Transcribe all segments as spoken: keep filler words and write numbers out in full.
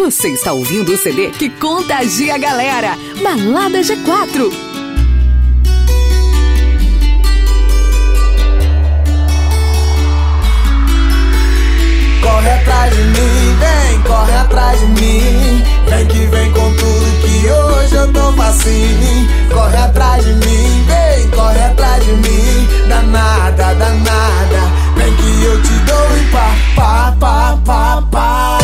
Você está ouvindo o C D que contagia a galera. Balada G quatro. Corre atrás de mim, vem, corre atrás de mim. Vem que vem com tudo que hoje eu tô facinho. Corre atrás de mim, vem, corre atrás de mim. Danada, danada, vem que eu te dou e pá, pá, pá, pá, pá.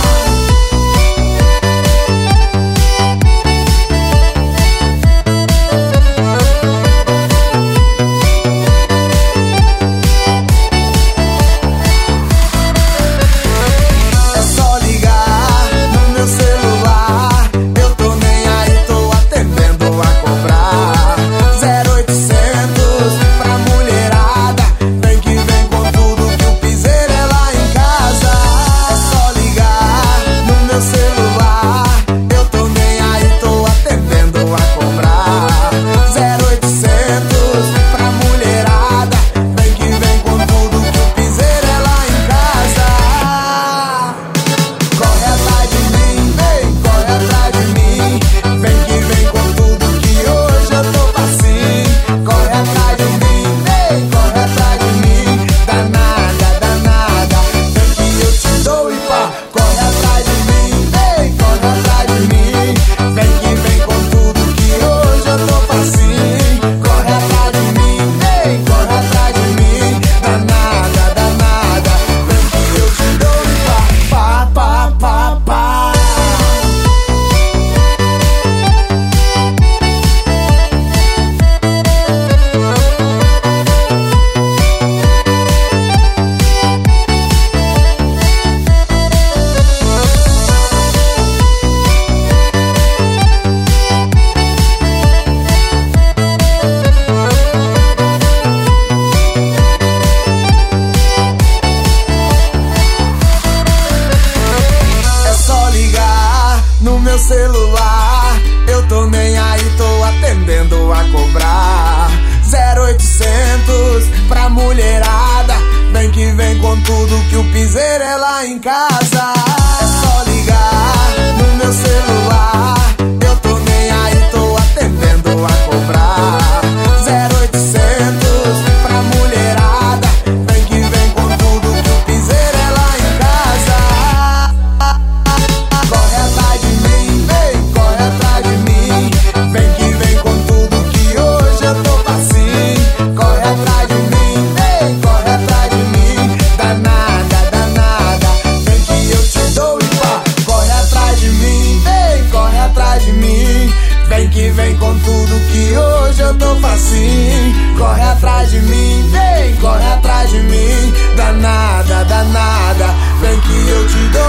Celular, eu tô nem aí, tô atendendo a cobrar. Zero oitocentos pra mulherada, vem que vem com tudo que o piseiro é lá em casa. É só ligar no meu celular, eu tô nem aí, tô atendendo a cobrar. Zero oitocentos pra mulherada, vem que vem com tudo que o piseiro é lá em casa. Corre atrás de mim, corre atrás de mim, vem que vem com tudo que hoje eu tô facinho. Corre atrás de mim, vem, corre atrás de mim. Danada, danada, vem que eu te dou e pá. Corre atrás de mim, vem, corre atrás de mim, vem que vem com tudo que hoje eu tô facinho. Corre atrás de mim, vem, corre atrás de mim. Danada, danada, vem que eu te dou.